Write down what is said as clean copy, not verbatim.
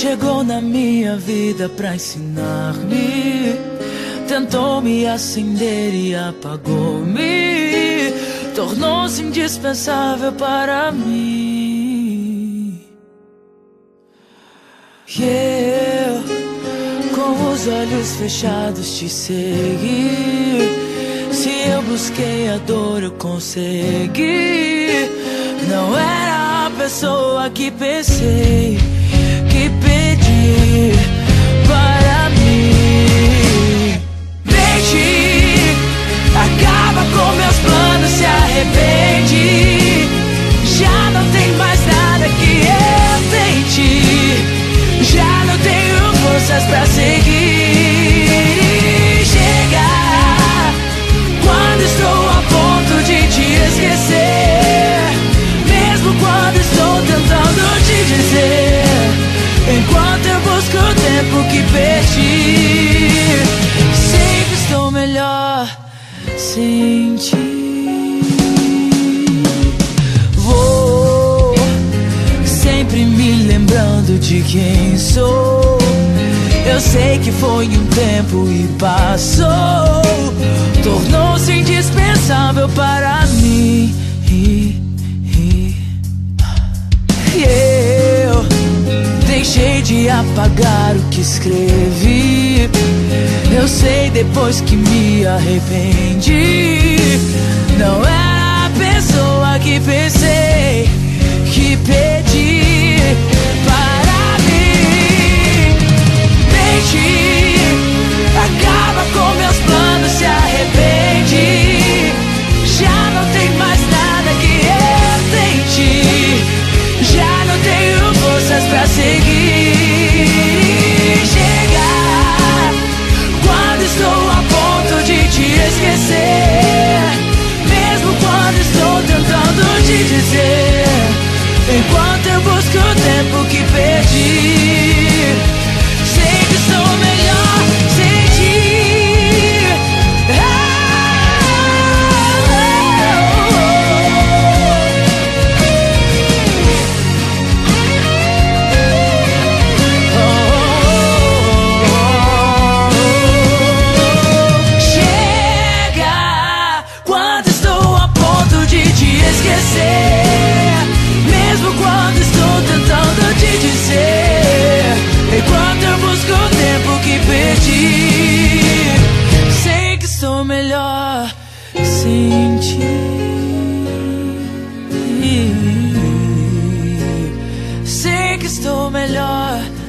Chegou na minha vida pra ensinar-me, tentou me acender e apagou-me, tornou-se indispensável para mim. E eu, com os olhos fechados, te segui. Se eu busquei a dor, eu consegui. Não era a pessoa que pensei, que pedi para mim. Deixe, acaba com meus planos, se arrepende. Já não tem mais nada que eu tente, já não tenho forças pra seguir. Chega, quando estou a ponto de te esquecer, mesmo quando estou tentando te dizer, enquanto eu busco o tempo que perdi, sei que estou melhor sem ti. Vou sempre me lembrando de quem sou. Eu sei que foi um tempo e passou, tornou-se indispensável para mim. E eu deixei de apagar o que escrevi. Eu sei depois que me arrependi. Não era a pessoa que pensei, que pedi para mim. Deixe, acaba com meus planos, se arrepende. Já não tem mais nada que eu tente, já não tenho forças pra seguir. Chega, quando estou a ponto de te esquecer, mesmo quando estou tentando te dizer, enquanto eu busco o tempo que perdi, sei que sou melhor sem ti. Mesmo quando estou tentando te dizer, enquanto eu busco o tempo que perdi, sei que sou melhor sem ti. Sei que estou melhor